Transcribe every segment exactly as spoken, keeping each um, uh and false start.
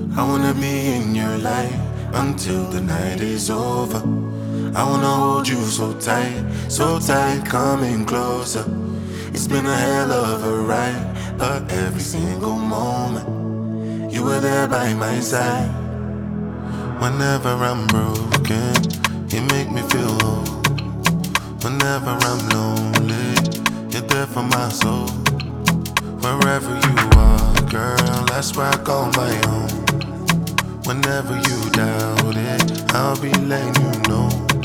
I wanna be in your life until the night is over. I wanna hold you so tight, so tight, coming closer. It's been a hell of a ride, but every single moment you were there by my side. Whenever I'm broken, you make me feel whole. Whenever I'm lonely, you're there for my soul. Wherever you are, girl, that's where I call my own. Whenever you doubt it, I'll be letting you know.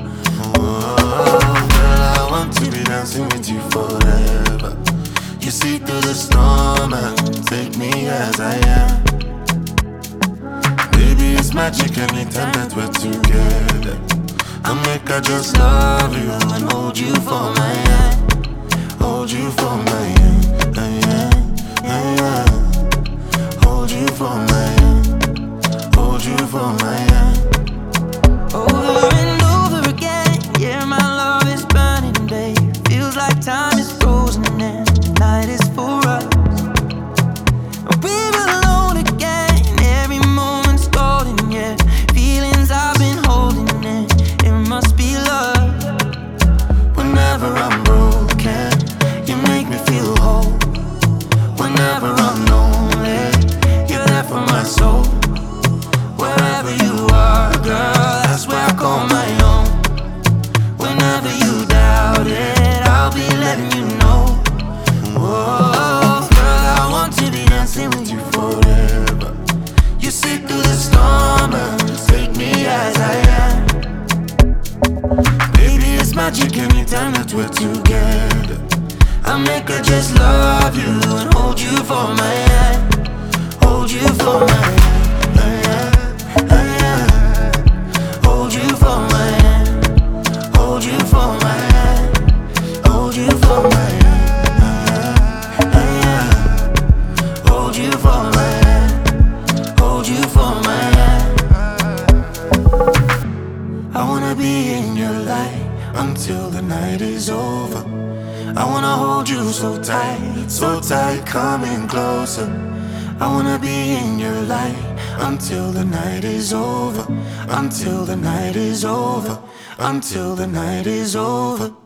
Oh, girl, I want to be dancing with you forever. You see through the storm and take me as I am. Baby, it's magic anytime that we're together. I'll make I just love you and hold you for my hand. Hold you for my hand, hand, hand. Hold you for my hand. Hold you for my hand. Over and over again, yeah, my love is burning, babe. Feels like time is frozen and the night is for us. We're alone again, every moment's golden, yeah. Feelings I've been holding in, it must be love. Whenever I'm broken, you make me feel whole. Whenever I'm lonely, you're there for my soul. Wherever you are, girl, that's where I call my own. Whenever you doubt it, I'll be letting you know. Whoa, girl, I want to be dancing with you forever. You see through the storm and take me as I am. Baby, it's magic anytime that we're together. I make her just love you and hold you for my hand. Hold you for my hand. Hold you for my hand. Hold you for my hand. Hold you for my hand. Hold you for my hand. Hold you for my hand. I wanna be in your light until the night is over. I wanna hold you so tight, so tight, coming closer. I wanna be in your light until the night is over. Until the night is over. Until the night is over.